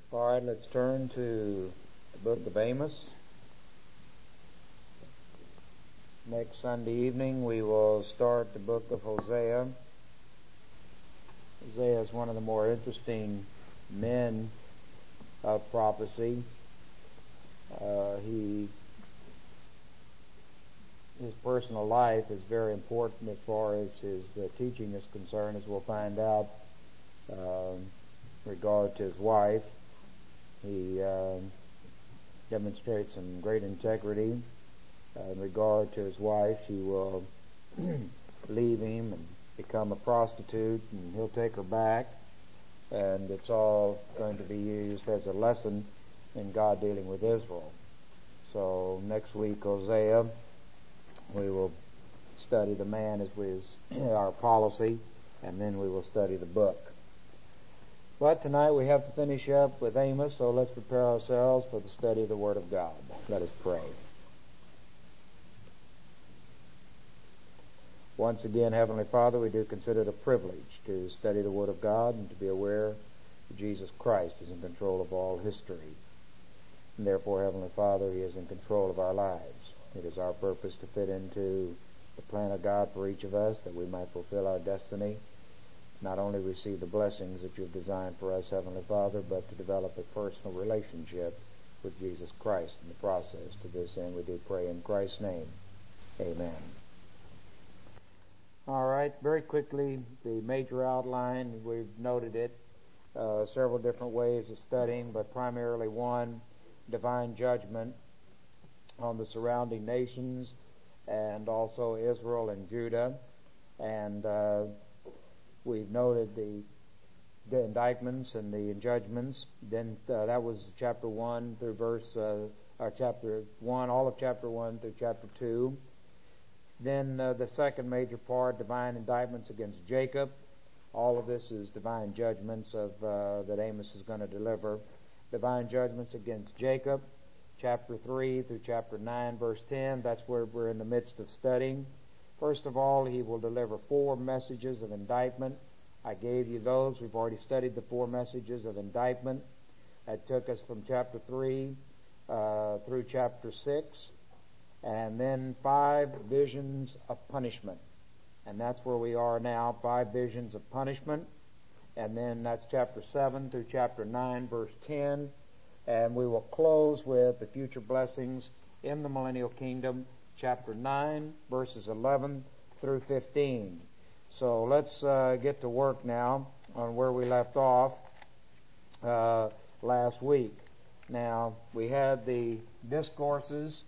All right, let's turn to the book of Amos. Next Sunday evening we will start the book of Hosea. Hosea is one of the more interesting men of prophecy. His personal life is very important as far as his teaching is concerned, as we'll find out in regard to his wife. He demonstrates some great integrity in regard to his wife. She will leave him and become a prostitute, and he'll take her back, and it's all going to be used as a lesson in God dealing with Israel. So next week, Hosea, we will study the man as our policy, and then we will study the book. But tonight we have to finish up with Amos, so let's prepare ourselves for the study of the Word of God. Let us pray. Once again, Heavenly Father, we do consider it a privilege to study the Word of God and to be aware that Jesus Christ is in control of all history. And therefore, Heavenly Father, He is in control of our lives. It is our purpose to fit into the plan of God for each of us, that we might fulfill our destiny, not only receive the blessings that You've designed for us, Heavenly Father, but to develop a personal relationship with Jesus Christ in the process. To this end we do pray in Christ's name. Amen. All right, very quickly, the major outline, we've noted it, several different ways of studying, but primarily one, divine judgment on the surrounding nations and also Israel and Judah. And we've noted the indictments and the judgments. Then that was chapter 1 through chapter 1, all of chapter 1 through chapter 2. Then the second major part, divine indictments against Jacob. All of this is divine judgments that Amos is going to deliver. Divine judgments against Jacob, chapter 3 through chapter 9, verse 10. That's where we're in the midst of studying. First of all, he will deliver 4 messages of indictment. I gave you those. We've already studied the 4 messages of indictment. That took us from chapter 3 through chapter 6. And then 5 visions of punishment. And that's where we are now, 5 visions of punishment. And then that's chapter 7 through chapter 9, verse 10. And we will close with the future blessings in the millennial kingdom, chapter 9, verses 11 through 15. So let's get to work now on where we left off last week. Now, we had the discourses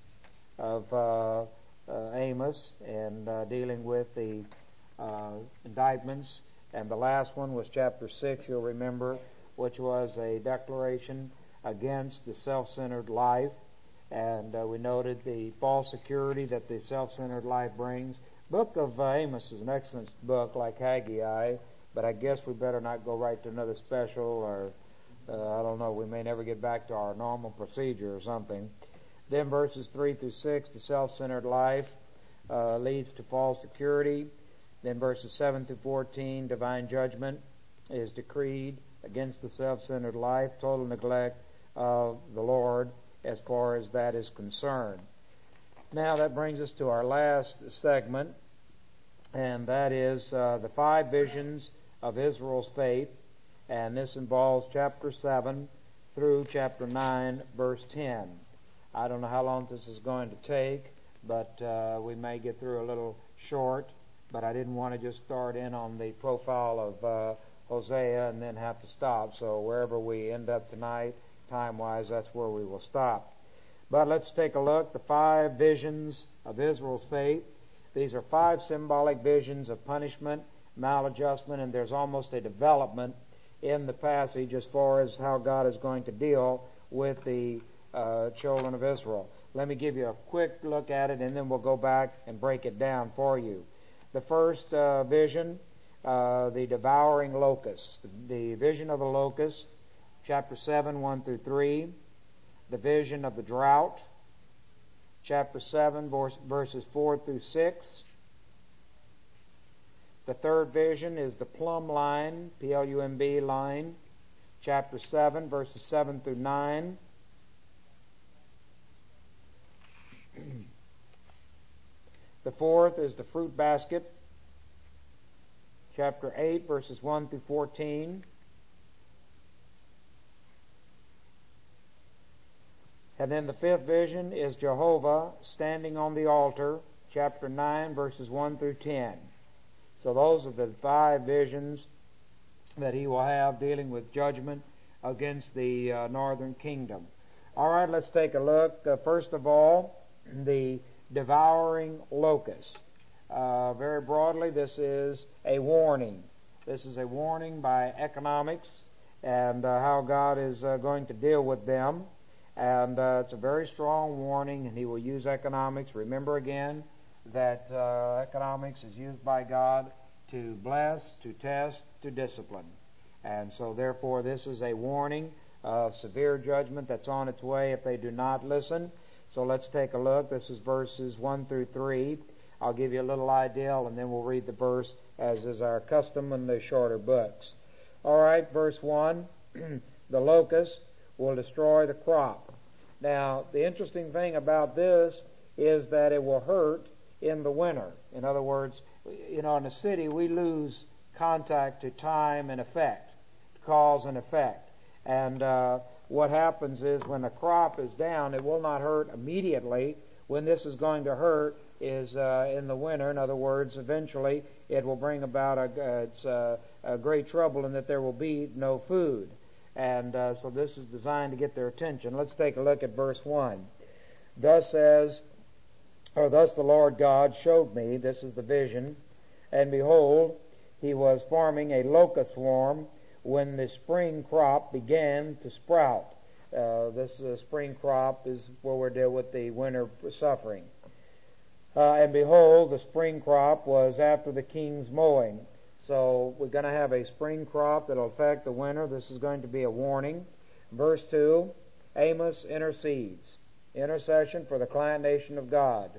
of Amos and dealing with the indictments, and the last one was chapter 6, you'll remember, which was a declaration against the self-centered life, and we noted the false security that the self-centered life brings. Book of Amos is an excellent book, like Haggai, but I guess we better not go right to another special, or I don't know, we may never get back to our normal procedure or something. Then verses 3 through 6, the self-centered life leads to false security. Then verses 7 through 14, divine judgment is decreed against the self-centered life, total neglect of the Lord as far as that is concerned. Now that brings us to our last segment, and that is the 5 visions of Israel's faith, and this involves chapter 7 through chapter 9, verse 10. I don't know how long this is going to take, but we may get through a little short, but I didn't want to just start in on the profile of Hosea and then have to stop. So wherever we end up tonight, time-wise, that's where we will stop. But let's take a look. The 5 visions of Israel's faith. These are 5 symbolic visions of punishment, maladjustment, and there's almost a development in the passage as far as how God is going to deal with the children of Israel. Let me give you a quick look at it, and then we'll go back and break it down for you. The first vision, the devouring locust. The vision of the locust, chapter 7, 1 through 3. The vision of the drought, chapter 7, verses 4 through 6. The third vision is the plumb line, P-L-U-M-B line, chapter 7, verses 7 through 9. The fourth is the fruit basket, chapter 8, verses 1 through 14. And then the fifth vision is Jehovah standing on the altar, chapter 9, verses 1 through 10. So those are the five visions that he will have dealing with judgment against the northern kingdom. All right, let's take a look. First of all, the devouring locust. Very broadly, this is a warning. This is a warning by economics and how God is going to deal with them. And it's a very strong warning, and he will use economics. Remember again that economics is used by God to bless, to test, to discipline. And so therefore this is a warning of severe judgment that's on its way if they do not listen. So let's take a look. This is verses 1 through 3. I'll give you a little idea, and then we'll read the verse as is our custom in the shorter books. All right, verse 1, the locust will destroy the crop. Now, the interesting thing about this is that it will hurt in the winter. In other words, in the city we lose contact to time and effect, cause and effect. And what happens is when the crop is down, it will not hurt immediately. When this is going to hurt is in the winter. In other words, eventually it will bring about a great trouble in that there will be no food. And so this is designed to get their attention. Let's take a look at verse 1. Thus the Lord God showed me, this is the vision, and behold, he was forming a locust swarm when the spring crop began to sprout. This spring crop is where we're dealing with the winter suffering. And behold, the spring crop was after the king's mowing. So we're going to have a spring crop that will affect the winter. This is going to be a warning. Verse 2, Amos intercedes. Intercession for the client nation of God.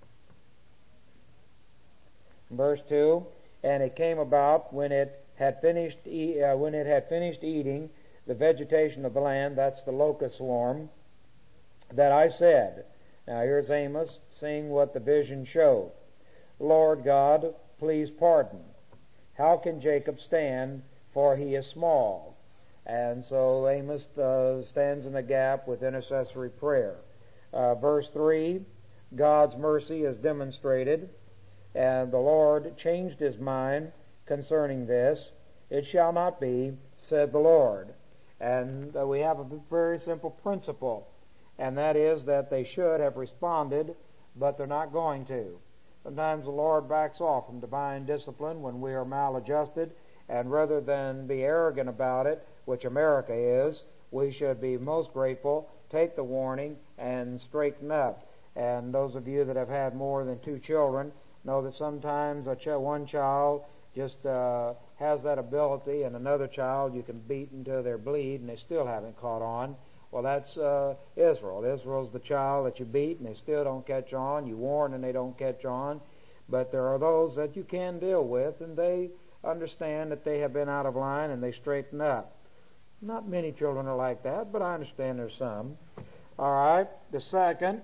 Verse 2, and it came about when it had finished eating the vegetation of the land, that's the locust swarm, that I said, now here's Amos seeing what the vision showed. Lord God, please pardon. How can Jacob stand, for he is small? And so Amos stands in the gap with intercessory prayer. Verse 3, God's mercy is demonstrated, and the Lord changed his mind concerning this. It shall not be, said the Lord. And we have a very simple principle, and that is that they should have responded, but they're not going to. Sometimes the Lord backs off from divine discipline when we are maladjusted, and rather than be arrogant about it, which America is, we should be most grateful, take the warning, and straighten up. And those of you that have had more than 2 children know that sometimes one child just has that ability, and another child you can beat until they bleed, and they still haven't caught on. Well, that's Israel. Israel's the child that you beat, and they still don't catch on. You warn, and they don't catch on. But there are those that you can deal with, and they understand that they have been out of line, and they straighten up. Not many children are like that, but I understand there's some. All right. The second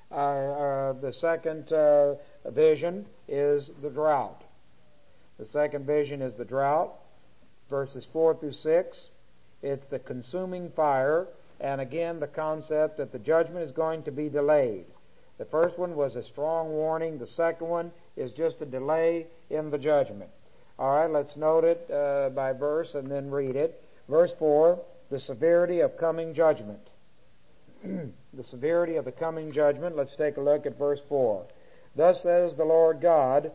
vision is the drought. The second vision is the drought. Verses 4 through 6. It's the consuming fire. And again, the concept that the judgment is going to be delayed. The first one was a strong warning. The second one is just a delay in the judgment. All right, let's note it by verse and then read it. Verse 4, the severity of coming judgment. The severity of the coming judgment. Let's take a look at verse 4. Thus the Lord God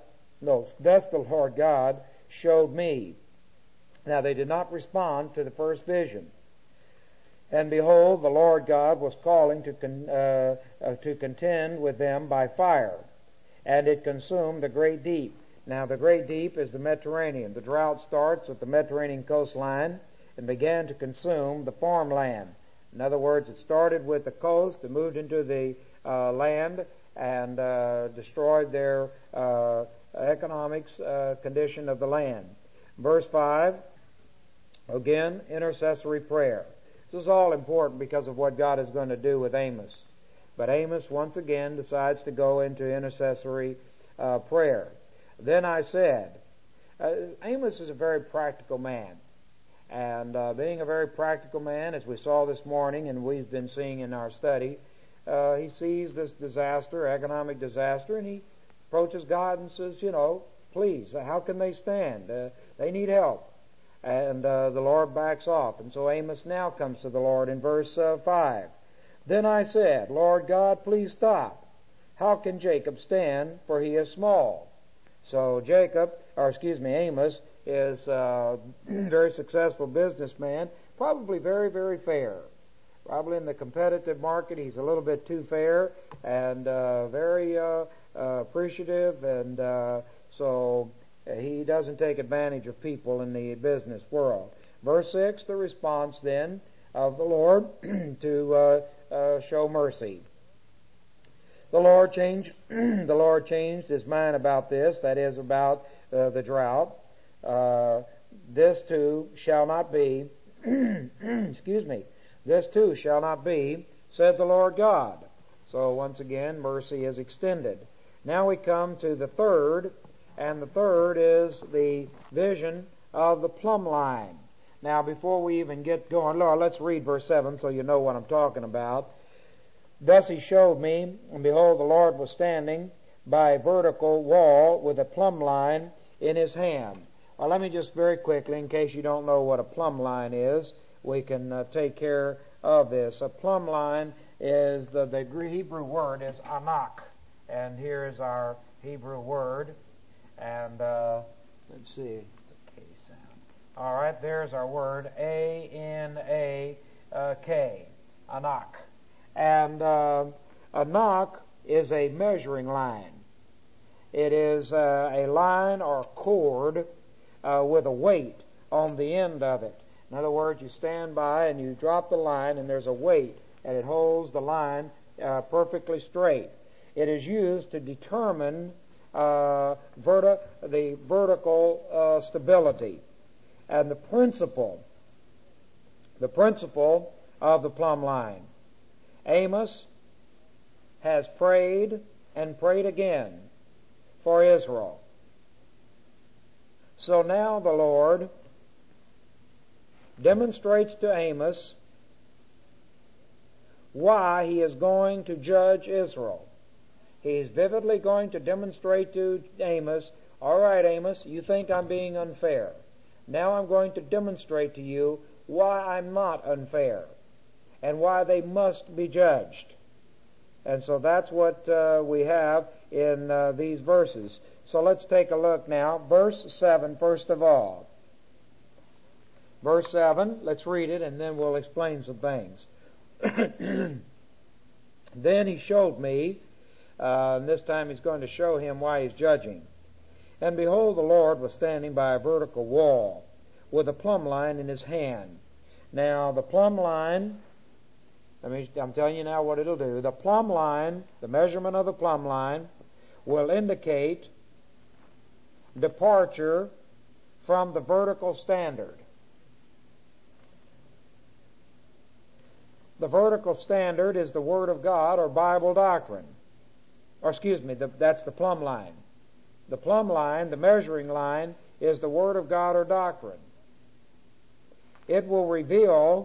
showed me. Now they did not respond to the first vision. And behold, the Lord God was calling to contend with them by fire, and it consumed the great deep. Now the great deep is the Mediterranean. The drought starts at the Mediterranean coastline and began to consume the farmland. In other words, it started with the coast, it moved into the land, and destroyed their economics condition of the land. Verse 5, Again, intercessory prayer. This is all important because of what God is going to do with Amos. But Amos once again decides to go into intercessory prayer. Then I said, Amos is a very practical man. And being a very practical man, as we saw this morning and we've been seeing in our study, he sees this disaster, economic disaster, and he approaches God and says, please, how can they stand? They need help. And the Lord backs off. And so Amos now comes to the Lord in verse 5. Then I said, Lord God, please stop. How can Jacob stand, for he is small? So Amos is a very successful businessman, probably very, very fair. Probably in the competitive market, he's a little bit too fair and very appreciative, and so he doesn't take advantage of people in the business world. Verse 6, the response then of the Lord to show mercy. The Lord changed his mind about this, that is about the drought. This too shall not be, this too shall not be, said the Lord God. So once again, mercy is extended. Now we come to the third, and the third is the vision of the plumb line. Now before we even get going, Lord, let's read verse 7 so you know what I'm talking about. Thus he showed me, and behold, the Lord was standing by a vertical wall with a plumb line in his hand. Well, let me just very quickly, in case you don't know what a plumb line is, we can take care of this. A plumb line is, the Hebrew word is anak. And here is our Hebrew word. And let's see, it's a K sound. All right, there's our word, A-N-A-K, anak. And anak is a measuring line. It is a line or cord with a weight on the end of it. In other words, you stand by and you drop the line and there's a weight and it holds the line perfectly straight. It is used to determine the vertical stability. And the principle of the plumb line. Amos has prayed and prayed again for Israel. So now the Lord demonstrates to Amos why he is going to judge Israel. He's vividly going to demonstrate to Amos, all right, Amos, you think I'm being unfair. Now I'm going to demonstrate to you why I'm not unfair and why they must be judged. And so that's what we have in these verses. So let's take a look now. Verse 7, first of all. Verse 7, let's read it and then we'll explain some things. Then he showed me, and this time he's going to show him why he's judging. And behold, the Lord was standing by a vertical wall with a plumb line in his hand. Now, the plumb line, I'm telling you now what it'll do. The plumb line, the measurement of the plumb line, will indicate departure from the vertical standard. The vertical standard is the Word of God or Bible doctrine. That's the plumb line. The plumb line, the measuring line, is the Word of God or doctrine. It will reveal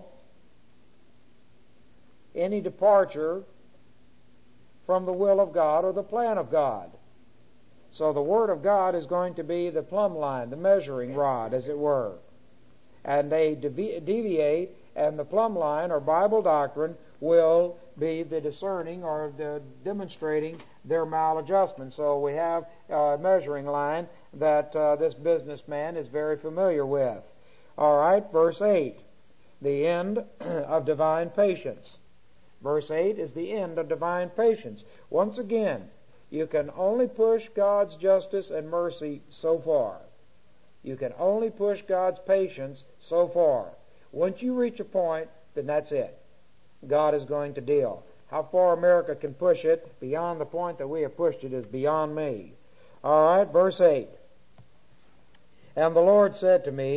any departure from the will of God or the plan of God. So the Word of God is going to be the plumb line, the measuring rod, as it were. And they deviate, and the plumb line or Bible doctrine will be the discerning or the demonstrating their maladjustment. So we have a measuring line that this businessman is very familiar with. All right, verse 8, the end of divine patience. Verse 8 is the end of divine patience. Once again, you can only push God's justice and mercy so far. You can only push God's patience so far. Once you reach a point, then that's it. God is going to deal. How far America can push it beyond the point that we have pushed it is beyond me. All right, verse 8. And the Lord said to me,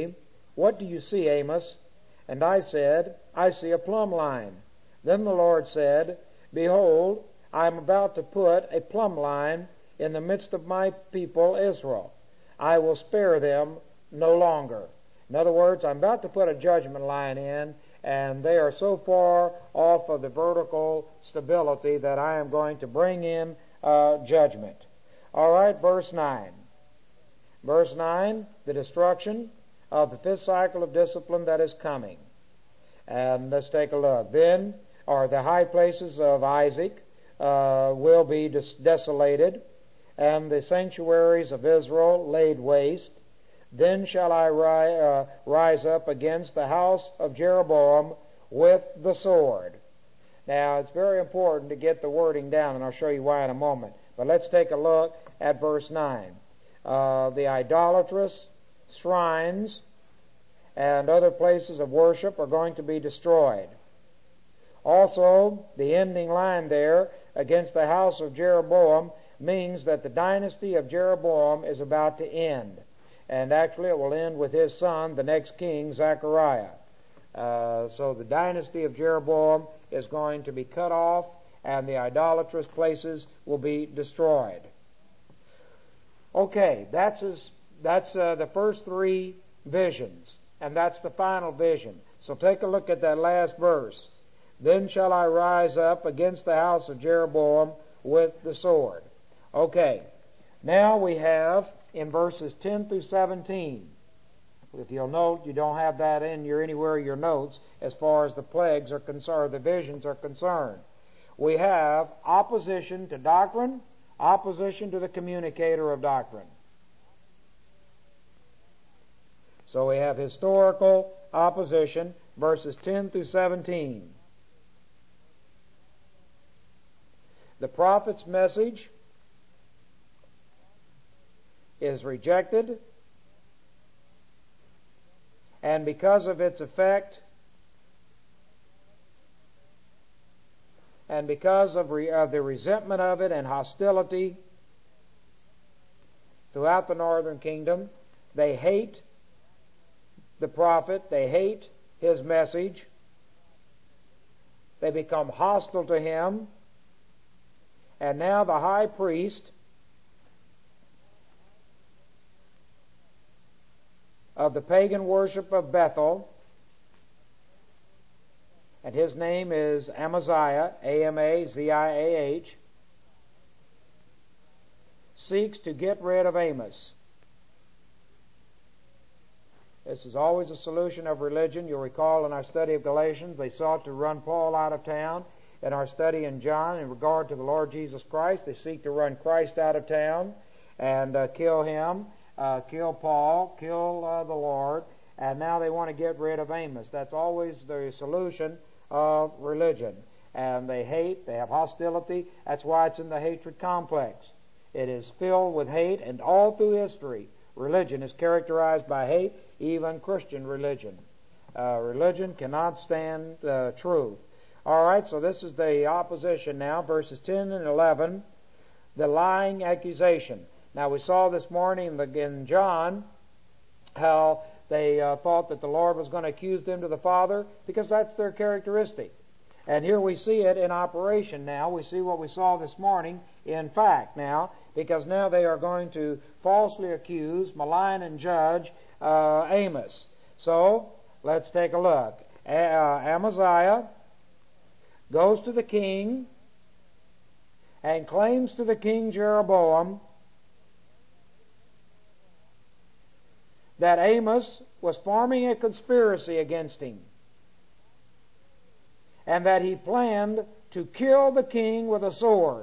What do you see, Amos? And I said, I see a plumb line. Then the Lord said, Behold, I am about to put a plumb line in the midst of my people Israel. I will spare them no longer. In other words, I'm about to put a judgment line in, and they are so far off of the vertical stability that I am going to bring in judgment. All right, verse 9. Verse 9, the destruction of the fifth cycle of discipline that is coming. And let's take a look. Then, or the high places of Isaac will be desolated, and the sanctuaries of Israel laid waste. Then shall I rise up against the house of Jeroboam with the sword. Now, it's very important to get the wording down, and I'll show you why in a moment. But let's take a look at verse 9. The idolatrous shrines and other places of worship are going to be destroyed. Also, the ending line there, against the house of Jeroboam, means that the dynasty of Jeroboam is about to end. And actually it will end with his son, the next king, Zechariah. So the dynasty of Jeroboam is going to be cut off, and the idolatrous places will be destroyed. Okay, that's the first three visions, and that's the final vision. So take a look at that last verse. Then shall I rise up against the house of Jeroboam with the sword. Okay, now we have in verses 10 through 17. If you'll note, you don't have that anywhere in your notes as far as the plagues are concerned, the visions are concerned. We have opposition to doctrine, opposition to the communicator of doctrine. So we have historical opposition, verses 10 through 17. The prophet's message is rejected, and because of its effect, and because of the resentment of it and hostility throughout the northern kingdom, they hate the prophet, they hate his message, they become hostile to him, and now the high priest of the pagan worship of Bethel, and his name is Amaziah, A-M-A-Z-I-A-H, seeks to get rid of Amos. This is always a solution of religion. You'll recall in our study of Galatians, they sought to run Paul out of town. In our study in John, in regard to the Lord Jesus Christ, they seek to run Christ out of town and kill him, kill Paul, kill the Lord, and now they want to get rid of Amos. That's always the solution of religion. And they hate, they have hostility. That's why it's in the hatred complex. It is filled with hate, and all through history, religion is characterized by hate, even Christian religion. Religion cannot stand truth. All right, so this is the opposition now, verses 10 and 11, the lying accusation. Now, we saw this morning in John how they thought that the Lord was going to accuse them to the Father because that's their characteristic. And here we see it in operation now. We see what we saw this morning in fact now, because now they are going to falsely accuse, malign, and judge Amos. So, let's take a look. Amaziah goes to the king and claims to the king Jeroboam that Amos was forming a conspiracy against him and that he planned to kill the king with a sword.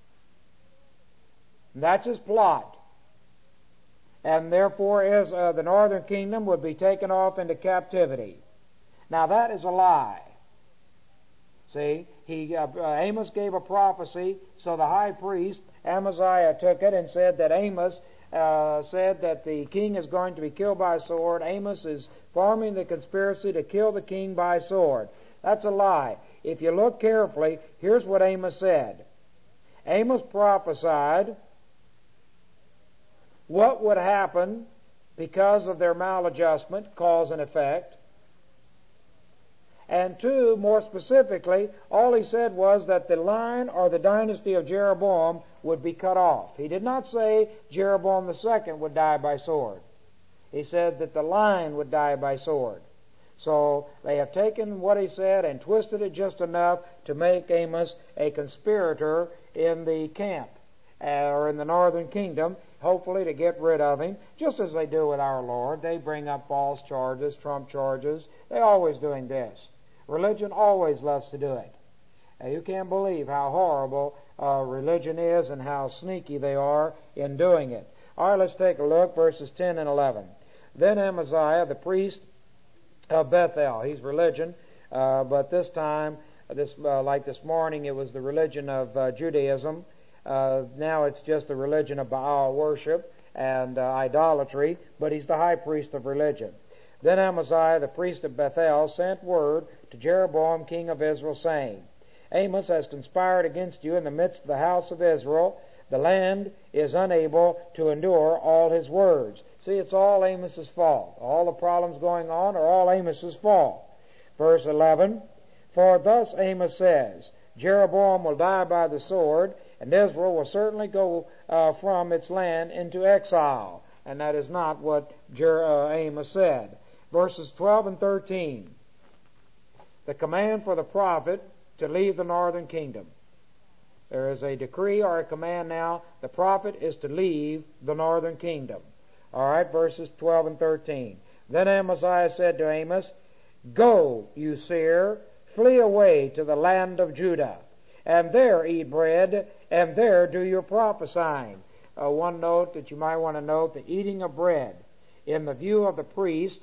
And that's his plot. And therefore the northern kingdom would be taken off into captivity. Now that is a lie. See, Amos gave a prophecy, so the high priest, Amaziah, took it and said that Amos said that the king is going to be killed by a sword. Amos is forming the conspiracy to kill the king by sword. That's a lie. If you look carefully, here's what Amos said. Amos prophesied what would happen because of their maladjustment, cause and effect. And two, more specifically, all he said was that the line or the dynasty of Jeroboam would be cut off. He did not say Jeroboam II would die by sword. He said that the line would die by sword. So they have taken what he said and twisted it just enough to make Amos a conspirator in the camp or in the northern kingdom, hopefully to get rid of him, just as they do with our Lord. They bring up false charges, trump charges. They're always doing this. Religion always loves to do it. You can't believe how horrible religion is and how sneaky they are in doing it. All right, let's take a look, verses 10 and 11. Then Amaziah, the priest of Bethel, he's religion, but this time, like this morning, it was the religion of Judaism. Now it's just the religion of Baal worship and idolatry, but he's the high priest of religion. Then Amaziah, the priest of Bethel, sent word to Jeroboam, king of Israel, saying, Amos has conspired against you in the midst of the house of Israel. The land is unable to endure all his words. See, it's all Amos's fault. All the problems going on are all Amos's fault. Verse 11, For thus Amos says, Jeroboam will die by the sword, and Israel will certainly go from its land into exile. And that is not what Amos said. Verses 12 and 13. The command for the prophet to leave the northern kingdom. There is a decree or a command now. The prophet is to leave the northern kingdom. All right, verses 12 and 13. Then Amaziah said to Amos, Go, you seer, flee away to the land of Judah, and there eat bread, and there do your prophesying. One note that you might want to note, the eating of bread. In the view of the priest,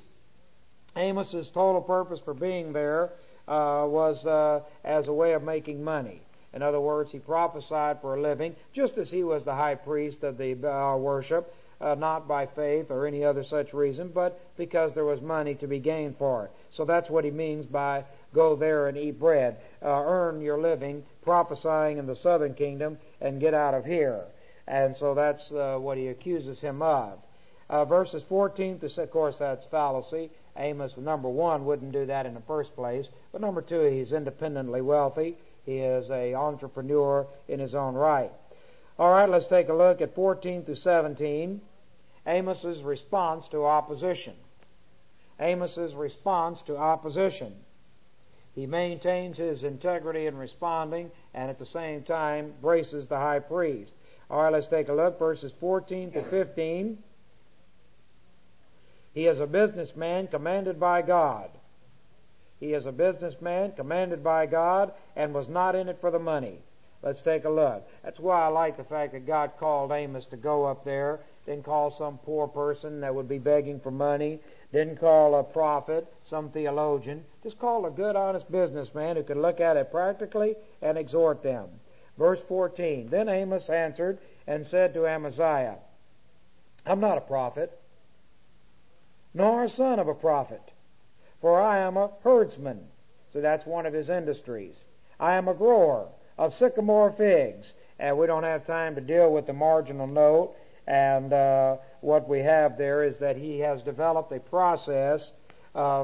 Amos's total purpose for being there was as a way of making money. In other words, he prophesied for a living, just as he was the high priest of the Baal worship, not by faith or any other such reason, but because there was money to be gained for it. So that's what he means by go there and eat bread. Earn your living prophesying in the southern kingdom and get out of here. And so that's what he accuses him of. Verses 14, of course, that's fallacy. Amos, number one, wouldn't do that in the first place. But number two, he's independently wealthy. He is an entrepreneur in his own right. All right, let's take a look at 14 through 17. Amos's response to opposition. Amos's response to opposition. He maintains his integrity in responding and at the same time braces the high priest. All right, let's take a look. Verses 14 to 15. He is a businessman commanded by God. He is a businessman commanded by God and was not in it for the money. Let's take a look. That's why I like the fact that God called Amos to go up there. Didn't call some poor person that would be begging for money. Didn't call a prophet, some theologian. Just called a good, honest businessman who could look at it practically and exhort them. Verse 14. Then Amos answered and said to Amaziah, I'm not a prophet, nor a son of a prophet, for I am a herdsman. So that's one of his industries. I am a grower of sycamore figs. And we don't have time to deal with the marginal note. And what we have there is that he has developed a process of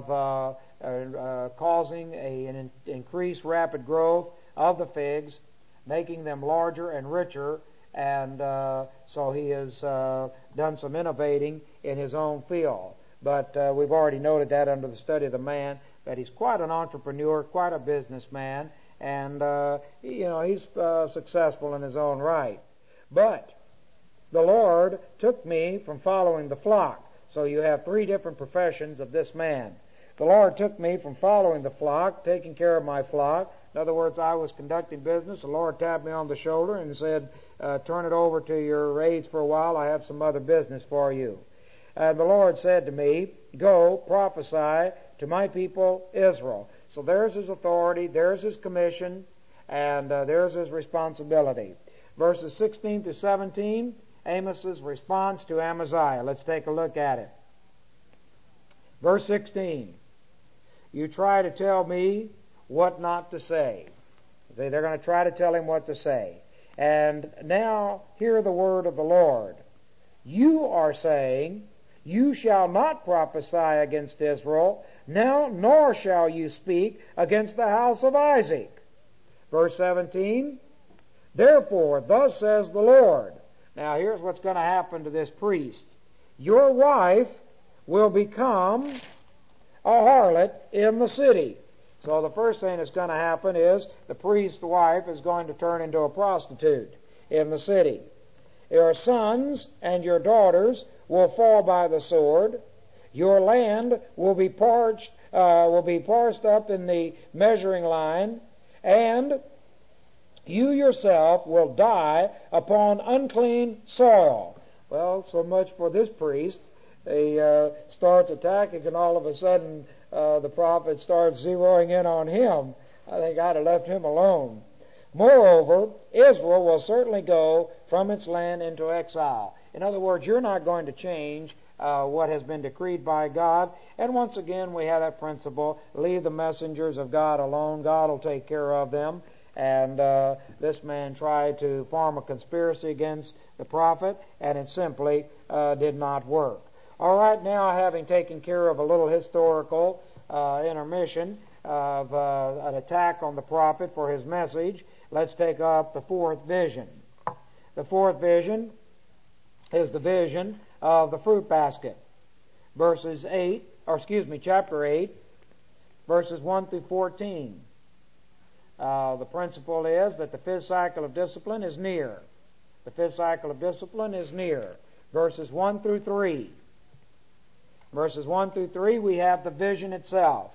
causing an increased rapid growth of the figs, making them larger and richer. And so he has done some innovating in his own field. But we've already noted that under the study of the man, that he's quite an entrepreneur, quite a businessman, and he's successful in his own right. But the Lord took me from following the flock. So you have three different professions of this man. The Lord took me from following the flock, taking care of my flock. In other words, I was conducting business. The Lord tapped me on the shoulder and said, turn it over to your aides for a while. I have some other business for you. And the Lord said to me, go prophesy to my people Israel. So there's his authority, there's his commission, and there's his responsibility. Verses 16 to 17, Amos's response to Amaziah. Let's take a look at it. Verse 16, you try to tell me what not to say. See, they're going to try to tell him what to say. And now hear the word of the Lord. You are saying, You shall not prophesy against Israel, now nor shall you speak against the house of Isaac. Verse 17, therefore, thus says the Lord. Now here's what's going to happen to this priest. Your wife will become a harlot in the city. So the first thing that's going to happen is the priest's wife is going to turn into a prostitute in the city. Your sons and your daughters will fall by the sword. Your land will be parsed up in the measuring line, and you yourself will die upon unclean soil. Well, so much for this priest. He starts attacking, and all of a sudden the prophet starts zeroing in on him. I think I'd have left him alone. Moreover, Israel will certainly go from its land into exile. In other words, you're not going to change what has been decreed by God. And once again, we have that principle, leave the messengers of God alone. God will take care of them. And this man tried to form a conspiracy against the prophet, and it simply did not work. All right, now having taken care of a little historical intermission of an attack on the prophet for his message, let's take up the fourth vision. The fourth vision is the vision of the fruit basket. Chapter 8, verses 1 through 14. The principle is that the fifth cycle of discipline is near. The fifth cycle of discipline is near. Verses 1 through 3. Verses 1 through 3, we have the vision itself.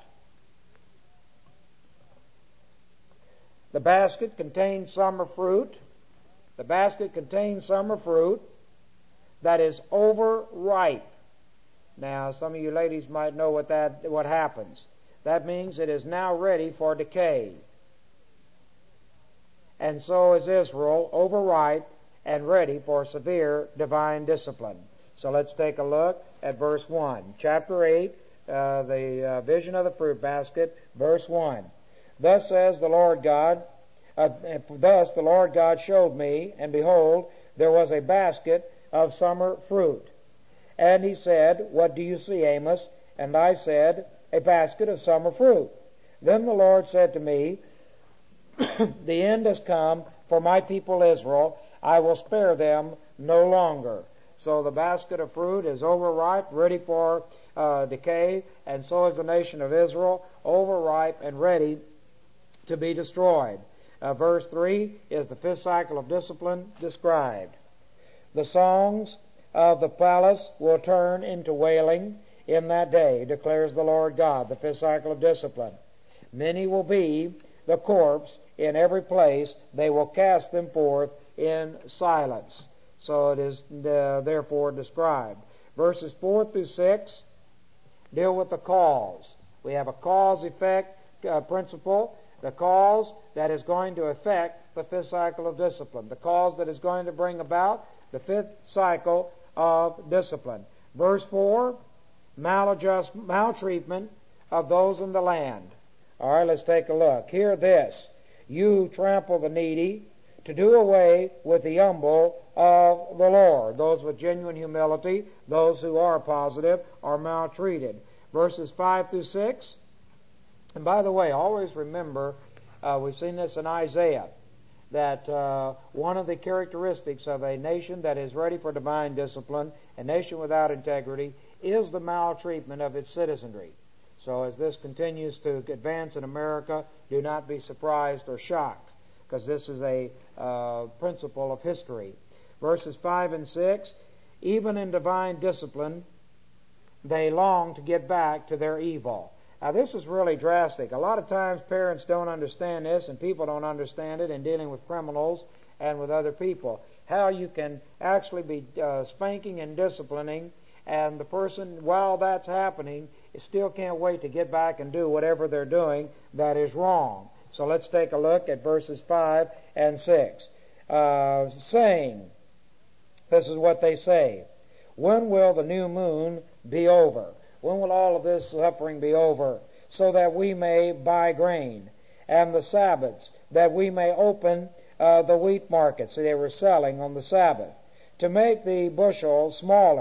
The basket contains summer fruit. The basket contains summer fruit that is overripe. Now, some of you ladies might know what happens. That means it is now ready for decay. And so is Israel, overripe and ready for severe divine discipline. So let's take a look at verse 1. Chapter 8, the vision of the fruit basket, verse 1. Thus says the Lord God, thus the Lord God showed me, and behold, there was a basket of summer fruit. And he said, what do you see, Amos? And I said, a basket of summer fruit. Then the Lord said to me, the end has come for my people Israel. I will spare them no longer. So the basket of fruit is overripe, ready for decay, and so is the nation of Israel, overripe and ready to be destroyed. Verse 3 is the fifth cycle of discipline described. The songs of the palace will turn into wailing in that day, declares the Lord God, the fifth cycle of discipline. Many will be the corpse in every place. They will cast them forth in silence. So it is therefore described. Verses 4 through 6 deal with the cause. We have a cause-effect principle. The cause that is going to affect the fifth cycle of discipline. The cause that is going to bring about the fifth cycle of discipline. Verse 4, maltreatment of those in the land. All right, let's take a look. Hear this. You trample the needy to do away with the humble of the Lord. Those with genuine humility, those who are positive, are maltreated. Verses 5 through 6. And by the way, always remember, we've seen this in Isaiah, that one of the characteristics of a nation that is ready for divine discipline, a nation without integrity, is the maltreatment of its citizenry. So as this continues to advance in America, do not be surprised or shocked, because this is a principle of history. Verses 5 and 6, even in divine discipline, they long to get back to their evil. Now this is really drastic. A lot of times parents don't understand this, and people don't understand it in dealing with criminals and with other people. How you can actually be spanking and disciplining, and the person, while that's happening, still can't wait to get back and do whatever they're doing that is wrong. So let's take a look at verses 5 and 6. Saying, this is what they say, when will the new moon be over? When will all of this suffering be over, so that we may buy grain, and the Sabbaths, that we may open the wheat markets? So they were selling on the Sabbath, to make the bushel smaller,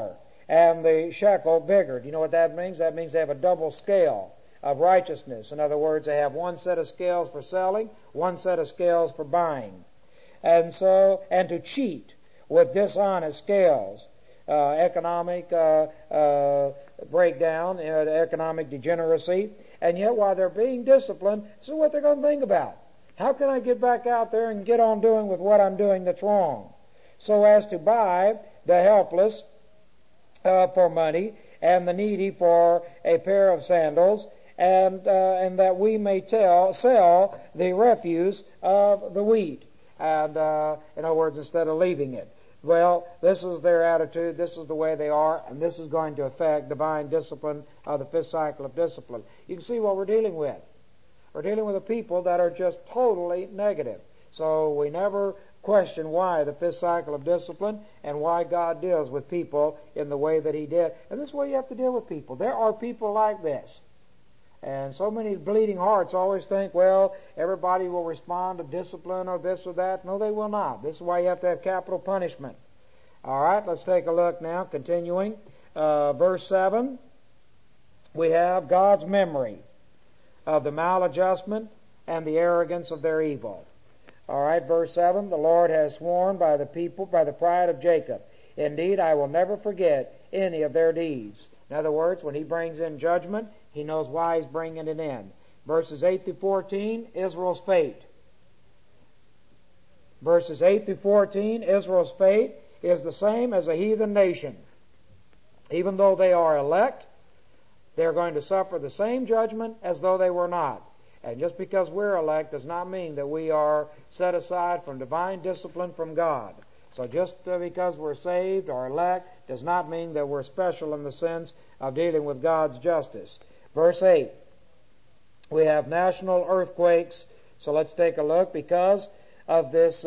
and the shekel bigger. Do you know what that means? That means they have a double scale of righteousness. In other words, they have one set of scales for selling, one set of scales for buying. And to cheat with dishonest scales, economic breakdown, economic degeneracy, and yet while they're being disciplined, this is what they're going to think about. How can I get back out there and get on doing with what I'm doing that's wrong? So as to buy the helpless for money, and the needy for a pair of sandals, and that we may sell the refuse of the wheat. And in other words, instead of leaving it. Well, this is their attitude, this is the way they are, and this is going to affect divine discipline of the fifth cycle of discipline. You can see what we're dealing with. We're dealing with a people that are just totally negative. So we never question why the fifth cycle of discipline and why God deals with people in the way that He did. And this is the way you have to deal with people. There are people like this. And so many bleeding hearts always think, well, everybody will respond to discipline or this or that. No, they will not. This is why you have to have capital punishment. All right, let's take a look now, continuing. Verse 7, we have God's memory of the maladjustment and the arrogance of their evil. All right, verse 7, the Lord has sworn by the people, by the pride of Jacob, indeed, I will never forget any of their deeds. In other words, when He brings in judgment, He knows why He's bringing it in. Verses 8 through 14, Israel's fate. Verses 8 through 14, Israel's fate is the same as a heathen nation. Even though they are elect, they're going to suffer the same judgment as though they were not. And just because we're elect does not mean that we are set aside from divine discipline from God. So just because we're saved or elect does not mean that we're special in the sense of dealing with God's justice. Verse 8, we have national earthquakes. So let's take a look. Because of this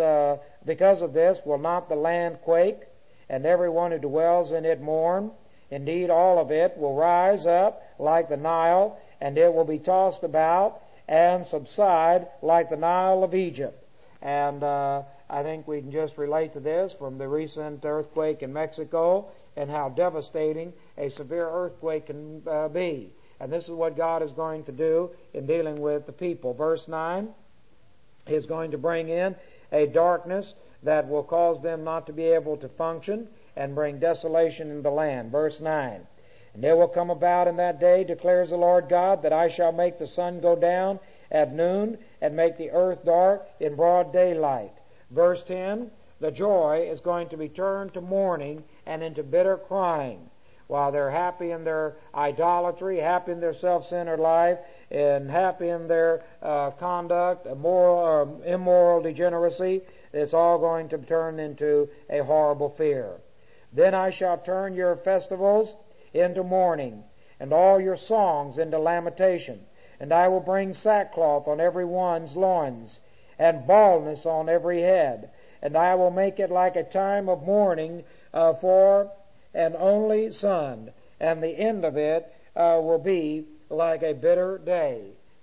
will not the land quake, and everyone who dwells in it mourn. Indeed, all of it will rise up like the Nile, and it will be tossed about and subside like the Nile of Egypt. And I think we can just relate to this from the recent earthquake in Mexico and how devastating a severe earthquake can be. And this is what God is going to do in dealing with the people. Verse 9, He is going to bring in a darkness that will cause them not to be able to function and bring desolation in the land. Verse 9, and it will come about in that day, declares the Lord God, that I shall make the sun go down at noon and make the earth dark in broad daylight. Verse 10, the joy is going to be turned to mourning and into bitter crying. While they're happy in their idolatry, happy in their self-centered life, and happy in their conduct, immoral degeneracy, it's all going to turn into a horrible fear. Then I shall turn your festivals into mourning, and all your songs into lamentation. And I will bring sackcloth on every one's loins, and baldness on every head. And I will make it like a time of mourning for an only son, and the end of it will be like a bitter day.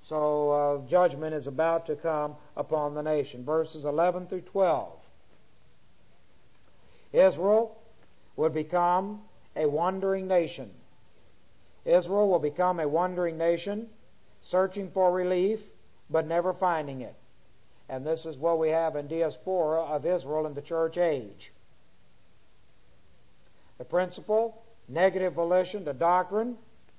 So judgment is about to come upon the nation. Verses 11 through 12. Israel would become a wandering nation. Israel will become a wandering nation, searching for relief, but never finding it. And this is what we have in diaspora of Israel in the church age. The principle, negative volition to doctrine,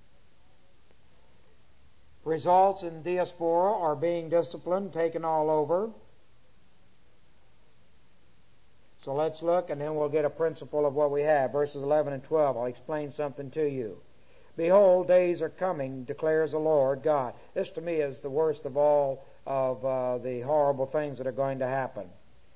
results in diaspora or being disciplined, taken all over. So let's look, and then we'll get a principle of what we have. Verses 11 and 12. I'll explain something to you. Behold, days are coming, declares the Lord God. This to me is the worst of all of the horrible things that are going to happen.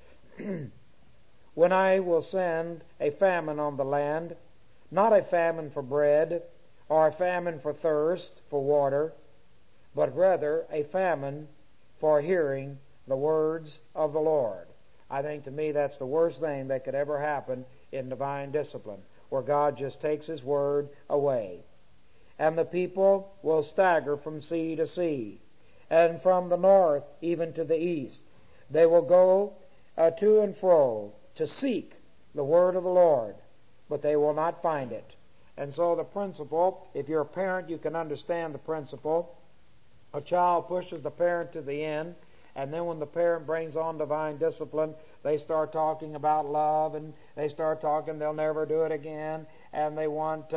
When I will send a famine on the land, not a famine for bread, or a famine for thirst, for water, but rather a famine for hearing the words of the Lord. I think to me that's the worst thing that could ever happen in divine discipline, where God just takes His word away. And the people will stagger from sea to sea, and from the north even to the east. They will go to and fro to seek the word of the Lord, but they will not find it. And so the principle, if you're a parent, you can understand the principle. A child pushes the parent to the end, and then when the parent brings on divine discipline, they start talking about love, and they start talking they'll never do it again, and they want,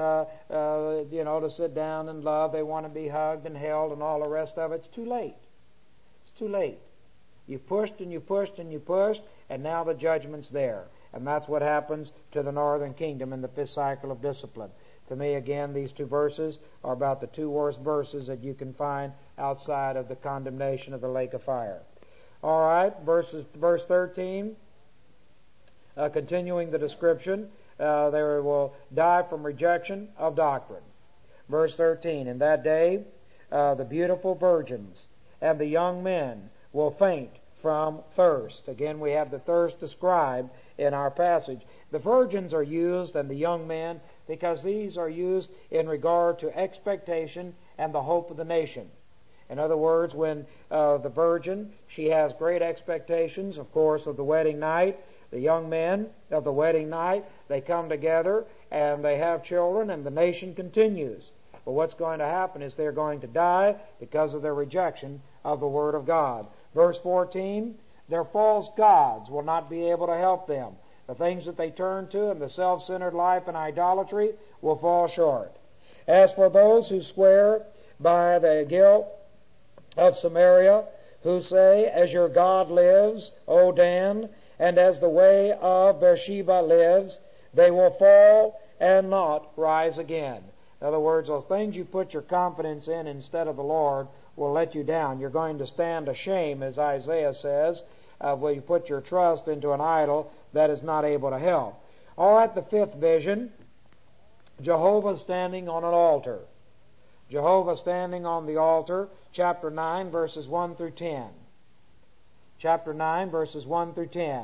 to sit down and love. They want to be hugged and held and all the rest of it. It's too late. It's too late. You pushed and you pushed and you pushed, and now the judgment's there. And that's what happens to the northern kingdom in the fifth cycle of discipline. To me, again, these two verses are about the two worst verses that you can find outside of the condemnation of the lake of fire. All right, verse 13, continuing the description, they will die from rejection of doctrine. Verse 13, in that day the beautiful virgins and the young men will faint from thirst. Again, we have the thirst described in our passage. The virgins are used and the young men because these are used in regard to expectation and the hope of the nation. In other words, when the virgin, she has great expectations, of course, of the wedding night. The young men of the wedding night, they come together and they have children and the nation continues. But what's going to happen is they're going to die because of their rejection of the Word of God. Verse 14, their false gods will not be able to help them. The things that they turn to in the self-centered life and idolatry will fall short. As for those who swear by the guilt of Samaria, who say, as your God lives, O Dan, and as the way of Beersheba lives, they will fall and not rise again. In other words, those things you put your confidence in instead of the Lord will let you down. You're going to stand ashamed, as Isaiah says, when you put your trust into an idol that is not able to help. All right, the fifth vision, Jehovah standing on an altar. Jehovah standing on the altar, chapter 9, verses 1 through 10. Chapter 9, verses 1 through 10.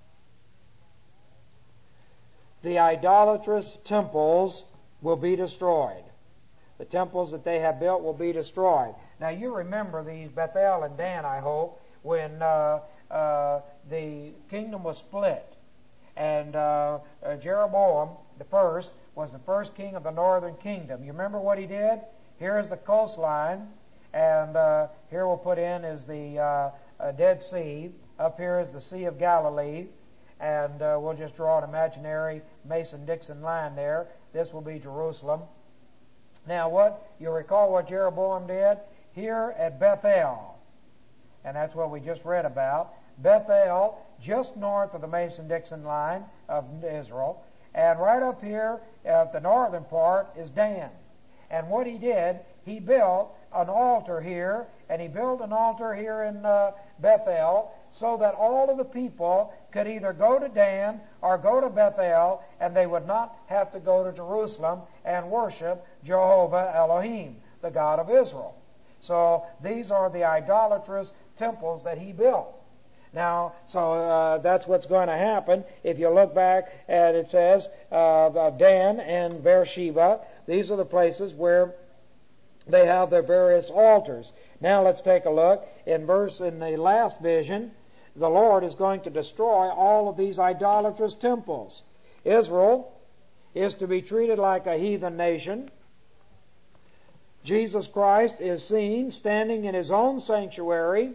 The idolatrous temples will be destroyed. The temples that they have built will be destroyed. Now you remember these, Bethel and Dan, I hope, when the kingdom was split. And Jeroboam the first was the first king of the northern kingdom. You remember what he did? Here is the coastline, and here we'll put in is the Dead Sea. Up here is the Sea of Galilee, and we'll just draw an imaginary Mason-Dixon line there. This will be Jerusalem. Now, you recall what Jeroboam did? Here at Bethel, and that's what we just read about. Bethel, just north of the Mason-Dixon line of Israel, and right up here at the northern part is Dan. And what he did, he built an altar here, and he built an altar here in Bethel, so that all of the people could either go to Dan or go to Bethel, and they would not have to go to Jerusalem and worship Jehovah Elohim, the God of Israel. So these are the idolatrous temples that he built. Now, so that's what's going to happen. If you look back at it says Dan and Beersheba, these are the places where they have their various altars. Now let's take a look in the last vision. The Lord is going to destroy all of these idolatrous temples. Israel is to be treated like a heathen nation. Jesus Christ is seen standing in his own sanctuary,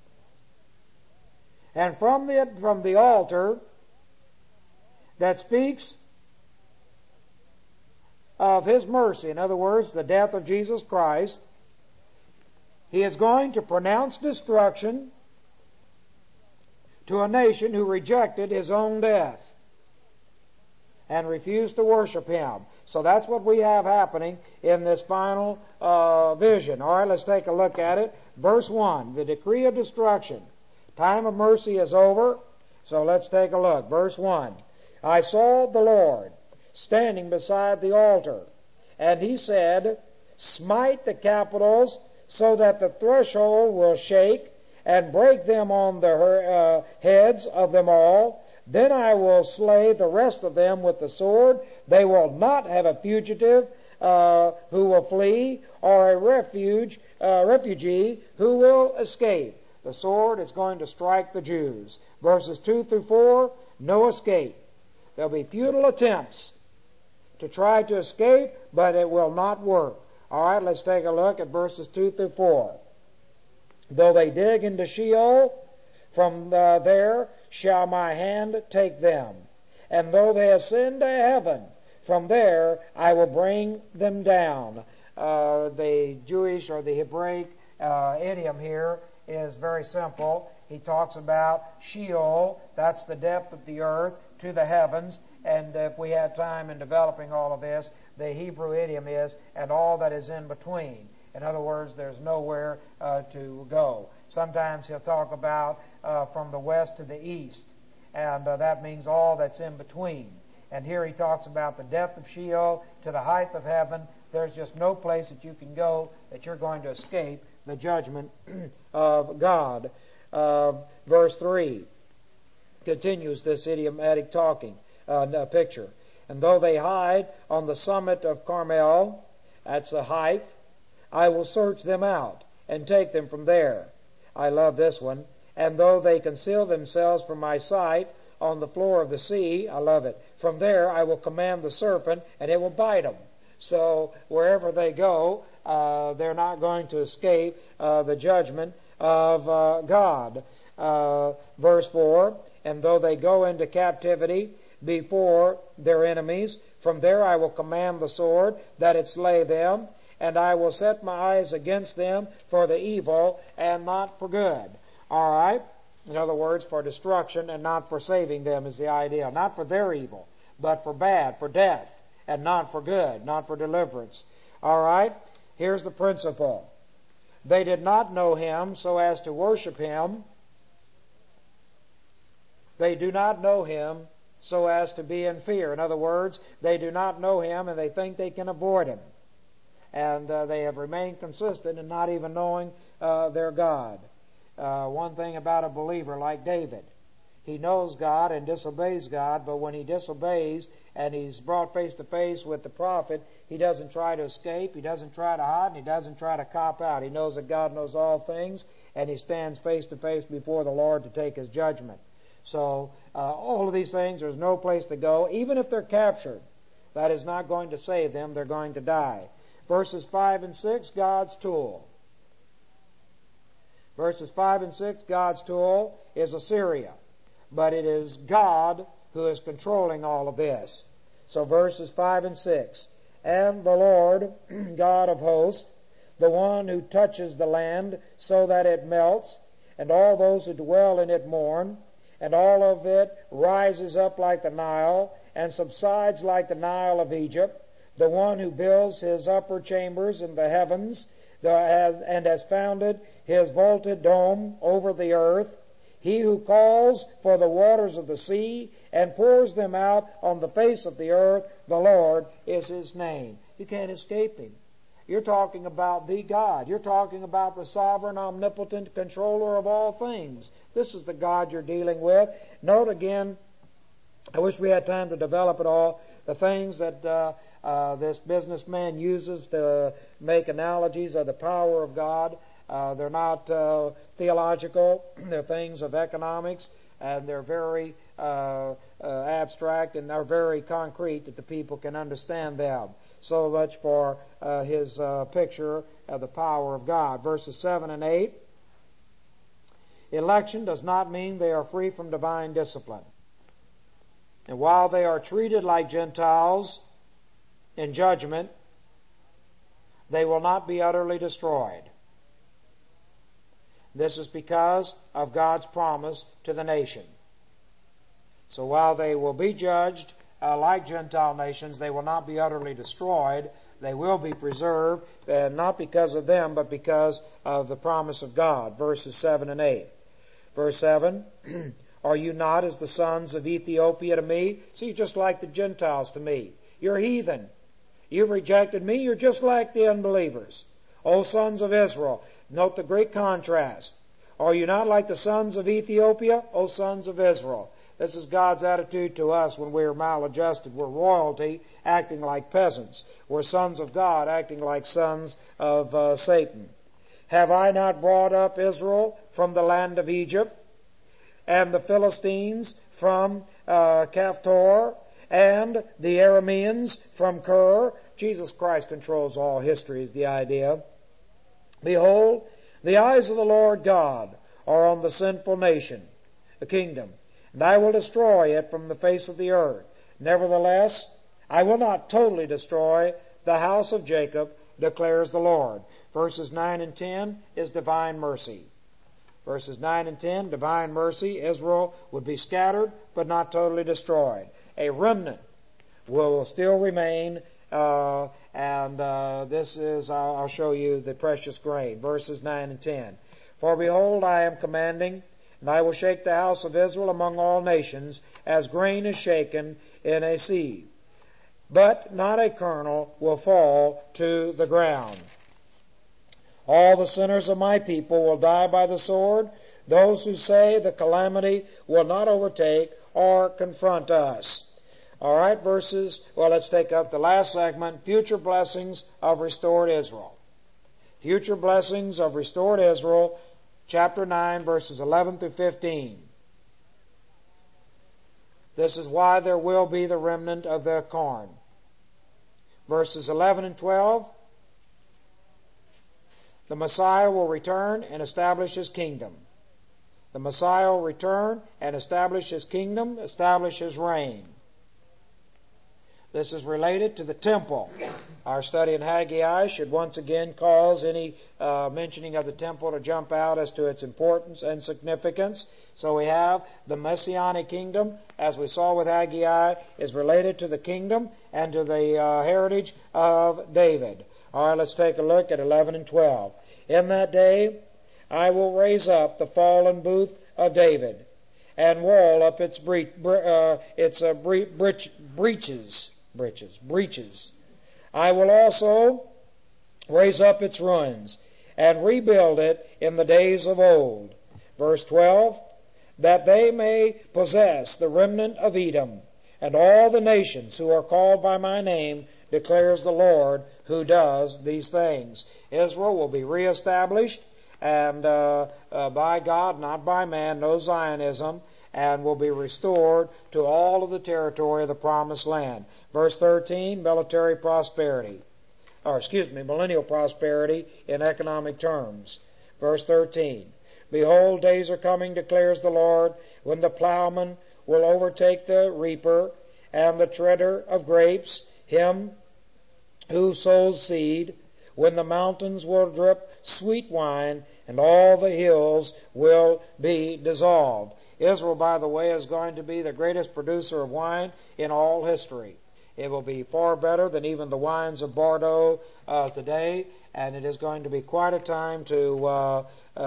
and from the altar that speaks of his mercy, in other words, the death of Jesus Christ, he is going to pronounce destruction to a nation who rejected his own death and refused to worship him. So that's what we have happening in this final vision. All right, let's take a look at it. Verse 1, the decree of destruction. Time of mercy is over, so let's take a look. Verse 1, I saw the Lord standing beside the altar, and he said, smite the capitals so that the threshold will shake, and break them on the heads of them all. Then I will slay the rest of them with the sword. They will not have a fugitive who will flee, or a refugee who will escape. The sword is going to strike the Jews. Verses 2 through 4, no escape. There'll be futile attempts to try to escape, but it will not work. All right, let's take a look at verses 2 through 4. Though they dig into Sheol, from there shall my hand take them. And though they ascend to heaven, from there I will bring them down. The Jewish or the Hebraic idiom here is very simple. He talks about Sheol, that's the depth of the earth, to the heavens. And if we had time in developing all of this, the Hebrew idiom is, and all that is in between. In other words, there's nowhere to go. Sometimes he'll talk about from the west to the east, and that means all that's in between. And here he talks about the depth of Sheol to the height of heaven. There's just no place that you can go that you're going to escape the judgment of God. Verse 3 continues this idiomatic talking picture. And though they hide on the summit of Carmel, that's the height, I will search them out and take them from there. I love this one. And though they conceal themselves from my sight on the floor of the sea, I love it. From there I will command the serpent, and it will bite them. So wherever they go, they're not going to escape the judgment of God. Verse 4, and though they go into captivity before their enemies, from there I will command the sword that it slay them, and I will set my eyes against them for the evil and not for good. All right? In other words, for destruction and not for saving them is the idea. Not for their evil, but for bad, for death, and not for good, not for deliverance. All right? Here's the principle. They did not know Him so as to worship Him. They do not know Him so as to be in fear. In other words, they do not know Him and they think they can avoid Him. And they have remained consistent in not even knowing their God. One thing about a believer like David, he knows God and disobeys God, but when he disobeys and he's brought face to face with the prophet, he doesn't try to escape, he doesn't try to hide, and he doesn't try to cop out. He knows that God knows all things, and he stands face to face before the Lord to take His judgment. So all of these things, there's no place to go. Even if they're captured, that is not going to save them. They're going to die. Verses 5 and 6, God's tool. Verses 5 and 6, God's tool is Assyria. But it is God who is controlling all of this. So verses 5 and 6, and the Lord, God of hosts, the one who touches the land so that it melts, and all those who dwell in it mourn, and all of it rises up like the Nile, and subsides like the Nile of Egypt, the one who builds his upper chambers in the heavens, and has founded his vaulted dome over the earth, he who calls for the waters of the sea and pours them out on the face of the earth, the Lord is His name. You can't escape Him. You're talking about the God. You're talking about the sovereign, omnipotent controller of all things. This is the God you're dealing with. Note again, I wish we had time to develop it all, the things that this businessman uses to make analogies of the power of God. They're not theological. They're things of economics, and they're very abstract, and they're very concrete that the people can understand them. So much for his picture of the power of God. Verses 7 and 8. Election does not mean they are free from divine discipline. And while they are treated like Gentiles in judgment, they will not be utterly destroyed. This is because of God's promise to the nation. So while they will be judged like Gentile nations, they will not be utterly destroyed. They will be preserved, not because of them, but because of the promise of God. Verses 7 and 8. Verse 7, are you not as the sons of Ethiopia to me? See, just like the Gentiles to me. You're heathen. You've rejected me. You're just like the unbelievers. O sons of Israel. Note the great contrast. Are you not like the sons of Ethiopia? O sons of Israel. This is God's attitude to us when we're maladjusted. We're royalty acting like peasants. We're sons of God acting like sons of Satan. Have I not brought up Israel from the land of Egypt, and the Philistines from Caphtor, and the Arameans from Kir. Jesus Christ controls all history is the idea. Behold, the eyes of the Lord God are on the sinful nation, the kingdom, and I will destroy it from the face of the earth. Nevertheless, I will not totally destroy the house of Jacob, declares the Lord. Verses 9 and 10 is divine mercy. Verses 9 and 10, divine mercy. Israel would be scattered, but not totally destroyed. A remnant will still remain, this is, I'll show you the precious grain. Verses 9 and 10. For behold, I am commanding, and I will shake the house of Israel among all nations, as grain is shaken in a sieve. But not a kernel will fall to the ground. All the sinners of my people will die by the sword, those who say the calamity will not overtake or confront us. All right, let's take up the last segment, future blessings of restored Israel. Future blessings of restored Israel, chapter 9, verses 11 through 15. This is why there will be the remnant of the corn. Verses 11 and 12, the Messiah will return and establish His kingdom. The Messiah will return and establish His kingdom, establish His reign. This is related to the temple. Our study in Haggai should once again cause any mentioning of the temple to jump out as to its importance and significance. So we have the Messianic kingdom, as we saw with Haggai, is related to the kingdom and to the heritage of David. All right, let's take a look at 11 and 12. In that day I will raise up the fallen booth of David, and wall up its breaches. I will also raise up its ruins, and rebuild it in the days of old. Verse 12, that they may possess the remnant of Edom, and all the nations who are called by my name, declares the Lord who does these things. Israel will be reestablished, and by God, not by man, no Zionism, and will be restored to all of the territory of the promised land. Verse 13, millennial prosperity in economic terms. Verse 13, behold, days are coming, declares the Lord, when the plowman will overtake the reaper, and the treader of grapes, him who sows seed, when the mountains will drip sweet wine, and all the hills will be dissolved. Israel, by the way, is going to be the greatest producer of wine in all history. It will be far better than even the wines of Bordeaux today, and it is going to be quite a time to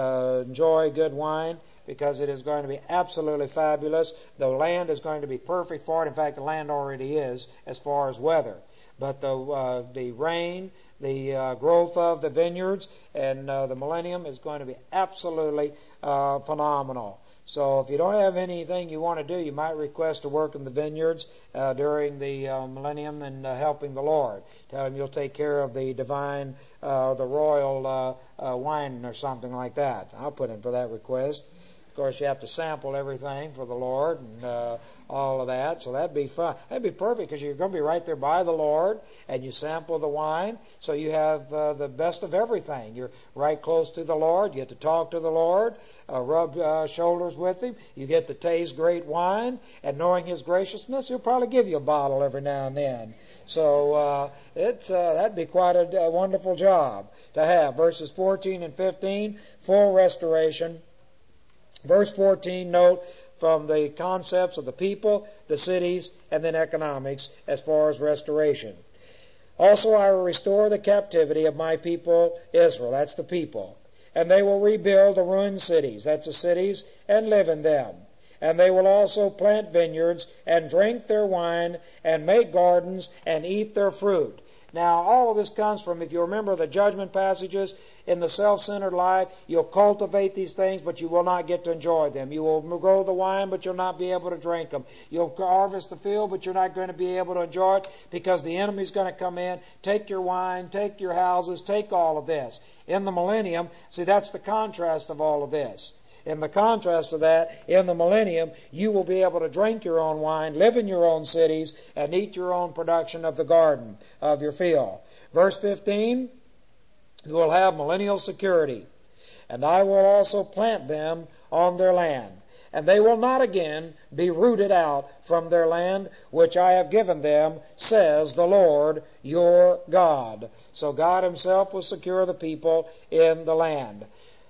enjoy good wine, because it is going to be absolutely fabulous. The land is going to be perfect for it. In fact, the land already is as far as weather. But the rain, the growth of the vineyards, and the millennium is going to be absolutely phenomenal. So if you don't have anything you want to do, you might request to work in the vineyards during the millennium and helping the Lord. Tell him you'll take care of the divine, the royal wine or something like that. I'll put in for that request. Of course, you have to sample everything for the Lord and all of that. So that'd be fun. That'd be perfect, because you're going to be right there by the Lord, and you sample the wine. So you have the best of everything. You're right close to the Lord. You get to talk to the Lord, rub shoulders with Him. You get to taste great wine, and knowing His graciousness, He'll probably give you a bottle every now and then. So that'd be quite a wonderful job to have. Verses 14 and 15, full restoration. Verse 14, note from the concepts of the people, the cities, and then economics as far as restoration. Also, I will restore the captivity of my people Israel. That's the people. And they will rebuild the ruined cities. That's the cities, and live in them. And they will also plant vineyards and drink their wine and make gardens and eat their fruit. Now, all of this comes from, if you remember the judgment passages, in the self-centered life, you'll cultivate these things, but you will not get to enjoy them. You will grow the wine, but you'll not be able to drink them. You'll harvest the field, but you're not going to be able to enjoy it, because the enemy's going to come in, take your wine, take your houses, take all of this. In the millennium, see, that's the contrast of all of this. In the contrast to that, in the millennium, you will be able to drink your own wine, live in your own cities, and eat your own production of the garden of your field. Verse 15, you will have millennial security. And I will also plant them on their land, and they will not again be rooted out from their land, which I have given them, says the Lord your God. So God Himself will secure the people in the land.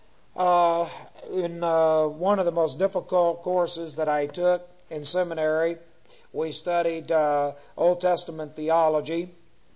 In one of the most difficult courses that I took in seminary, we studied Old Testament theology.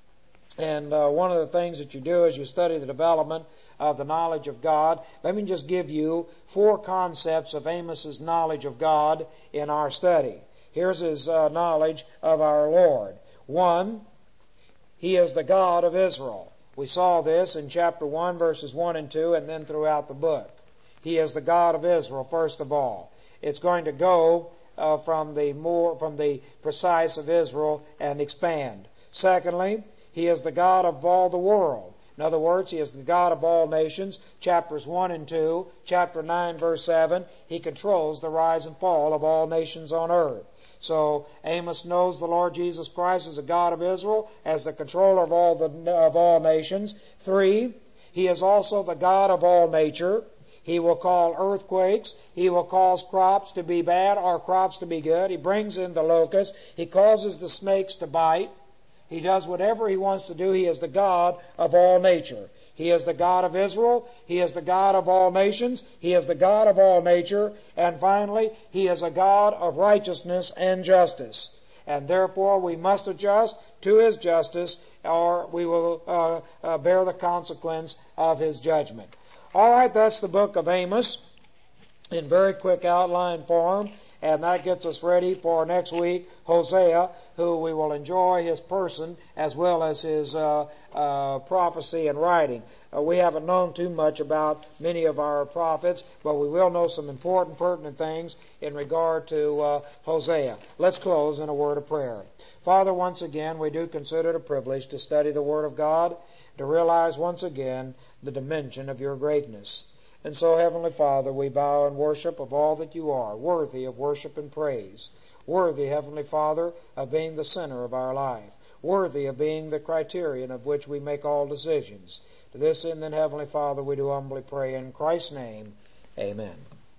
And one of the things that you do is you study the development of the knowledge of God. Let me just give you 4 concepts of Amos's knowledge of God in our study. Here's his knowledge of our Lord. 1, He is the God of Israel. We saw this in chapter 1, verses 1 and 2, and then throughout the book. He is the God of Israel, first of all. It's going to go from the precise of Israel and expand. Secondly, He is the God of all the world. In other words, He is the God of all nations. Chapters 1 and 2, chapter 9, verse 7, He controls the rise and fall of all nations on earth. So Amos knows the Lord Jesus Christ as the God of Israel, as the controller of all nations. 3, He is also the God of all nature. He will call earthquakes. He will cause crops to be bad or crops to be good. He brings in the locusts. He causes the snakes to bite. He does whatever He wants to do. He is the God of all nature. He is the God of Israel. He is the God of all nations. He is the God of all nature. And finally, He is a God of righteousness and justice. And therefore, we must adjust to His justice, or we will bear the consequence of His judgment. All right, that's the book of Amos in very quick outline form. And that gets us ready for next week, Hosea, who we will enjoy his person as well as his prophecy and writing. We haven't known too much about many of our prophets, but we will know some important, pertinent things in regard to Hosea. Let's close in a word of prayer. Father, once again, we do consider it a privilege to study the Word of God, to realize once again the dimension of Your greatness. And so, Heavenly Father, we bow in worship of all that You are, worthy of worship and praise, worthy, Heavenly Father, of being the center of our life, worthy of being the criterion of which we make all decisions. To this end, then, Heavenly Father, we do humbly pray in Christ's name. Amen.